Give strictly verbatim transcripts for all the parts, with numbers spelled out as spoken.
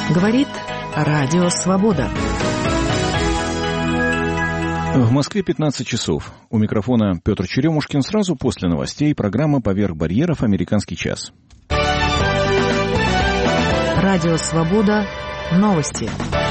Говорит Радио Свобода. В Москве пятнадцать часов. У микрофона Петр Черемушкин. Сразу после новостей программа «Поверх барьеров. Американский час». Радио Свобода. Новости.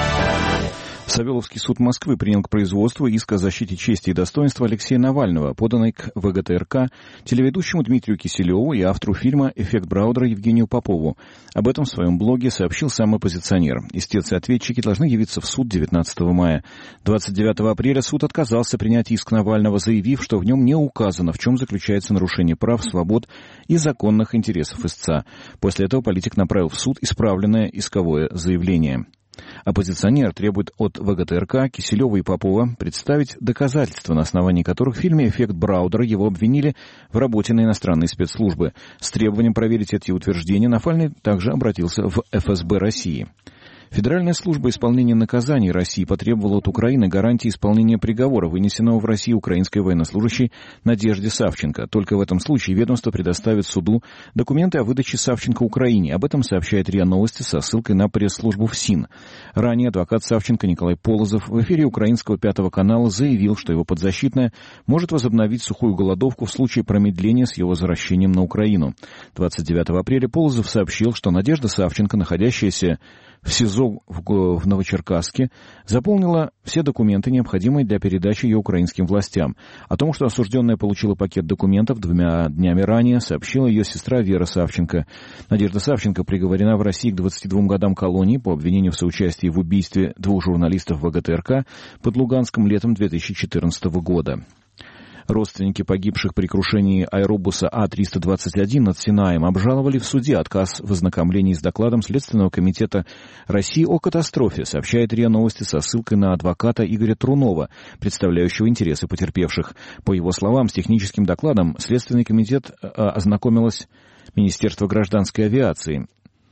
Савеловский суд Москвы принял к производству иск о защите чести и достоинства Алексея Навального, поданный к ВГТРК телеведущему Дмитрию Киселеву и автору фильма «Эффект Браудера» Евгению Попову. Об этом в своем блоге сообщил сам оппозиционер. Истец и ответчики должны явиться в суд девятнадцатого мая. двадцать девятого апреля суд отказался принять иск Навального, заявив, что в нем не указано, в чем заключается нарушение прав, свобод и законных интересов истца. После этого политик направил в суд исправленное исковое заявление. Оппозиционер требует от ВГТРК, Киселева и Попова представить доказательства, на основании которых в фильме «Эффект Браудера» его обвинили в работе на иностранные спецслужбы. С требованием проверить эти утверждения Навальный также обратился в эф эс бэ России. Федеральная служба исполнения наказаний России потребовала от Украины гарантии исполнения приговора, вынесенного в России украинской военнослужащей Надежде Савченко. Только в этом случае ведомство предоставит суду документы о выдаче Савченко Украине. Об этом сообщает РИА Новости со ссылкой на пресс-службу ФСИН. Ранее адвокат Савченко Николай Полозов в эфире украинского Пятого канала заявил, что его подзащитная может возобновить сухую голодовку в случае промедления с его возвращением на Украину. двадцать девятого апреля Полозов сообщил, что Надежда Савченко, находящаяся в СИЗО в Новочеркасске, заполнила все документы, необходимые для передачи ее украинским властям. О том, что осужденная получила пакет документов двумя днями ранее, сообщила ее сестра Вера Савченко. Надежда Савченко приговорена в России к двадцати двум годам колонии по обвинению в соучастии в убийстве двух журналистов ВГТРК под Луганском летом две тысячи четырнадцатого года. Родственники погибших при крушении аэробуса А триста двадцать один над Синаем обжаловали в суде отказ в ознакомлении с докладом Следственного комитета России о катастрофе, сообщает РИА Новости со ссылкой на адвоката Игоря Трунова, представляющего интересы потерпевших. По его словам, с техническим докладом Следственный комитет ознакомилось Министерство гражданской авиации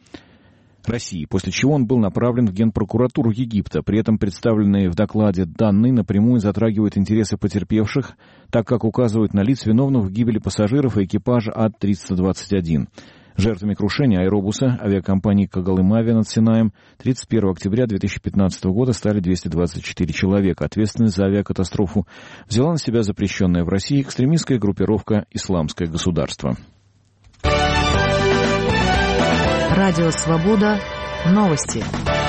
России, после чего он был направлен в Генпрокуратуру Египта. При этом представленные в докладе данные напрямую затрагивают интересы потерпевших, так как указывают на лиц, виновных в гибели пассажиров и экипажа А триста двадцать один. Жертвами крушения аэробуса авиакомпании «Когалым-Авиа» над Синаем тридцать первого октября две тысячи пятнадцатого года стали двести двадцать четыре человека. Ответственность за авиакатастрофу взяла на себя запрещенная в России экстремистская группировка «Исламское государство». Радио Свобода. Новости.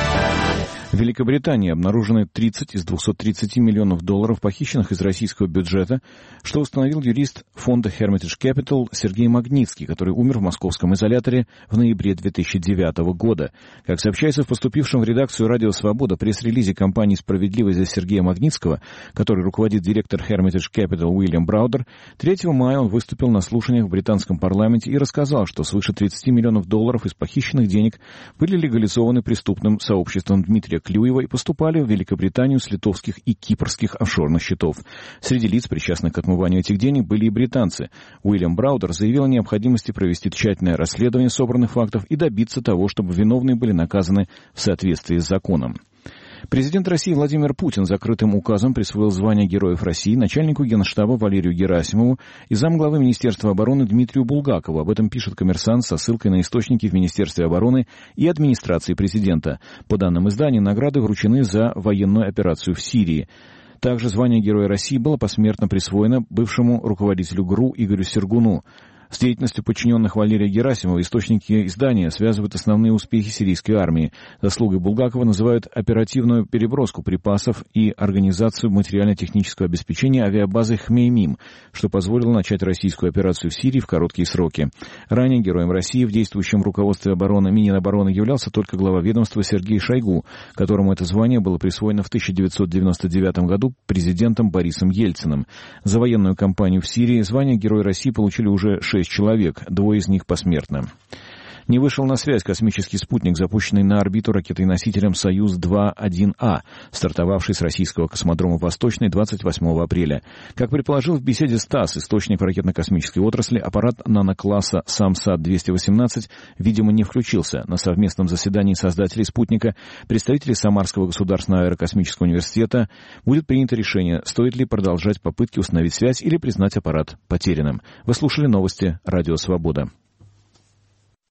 В Великобритании обнаружены тридцать из двухсот тридцати миллионов долларов, похищенных из российского бюджета, что установил юрист фонда Hermitage Capital Сергей Магнитский, который умер в московском изоляторе в ноябре две тысячи девятого года. Как сообщается в поступившем в редакцию «Радио Свобода» пресс-релизе компании «Справедливость» за Сергея Магнитского, который руководит директор Hermitage Capital Уильям Браудер, третьего мая он выступил на слушаниях в британском парламенте и рассказал, что свыше тридцати миллионов долларов из похищенных денег были легализованы преступным сообществом Дмитрия Клюева и поступали в Великобританию с литовских и кипрских офшорных счетов. Среди лиц, причастных к отмыванию этих денег, были и британцы. Уильям Браудер заявил о необходимости провести тщательное расследование собранных фактов и добиться того, чтобы виновные были наказаны в соответствии с законом. Президент России Владимир Путин закрытым указом присвоил звание Героев России начальнику Генштаба Валерию Герасимову и замглавы Министерства обороны Дмитрию Булгакову. Об этом пишет «Коммерсант» со ссылкой на источники в Министерстве обороны и администрации президента. По данным издания, награды вручены за военную операцию в Сирии. Также звание Героя России было посмертно присвоено бывшему руководителю ГРУ Игорю Сергуну. С деятельностью подчиненных Валерия Герасимова источники издания связывают основные успехи сирийской армии. Заслугой Булгакова называют оперативную переброску припасов и организацию материально-технического обеспечения авиабазы Хмеймим, что позволило начать российскую операцию в Сирии в короткие сроки. Ранее героем России в действующем руководстве обороны Минобороны являлся только глава ведомства Сергей Шойгу, которому это звание было присвоено в тысяча девятьсот девяносто девятом году президентом Борисом Ельциным. За военную кампанию в Сирии звание Героя России получили уже шесть человек, двое из них посмертно. Не вышел на связь космический спутник, запущенный на орбиту ракетой-носителем «Союз-два один А», стартовавший с российского космодрома «Восточный» двадцать восьмого апреля. Как предположил в беседе с ТАСС источник в ракетно-космической отрасли, аппарат нанокласса «Самсат двести восемнадцать», видимо, не включился. На совместном заседании создателей спутника, представителей Самарского государственного аэрокосмического университета, будет принято решение, стоит ли продолжать попытки установить связь или признать аппарат потерянным. Вы слушали новости «Радио Свобода».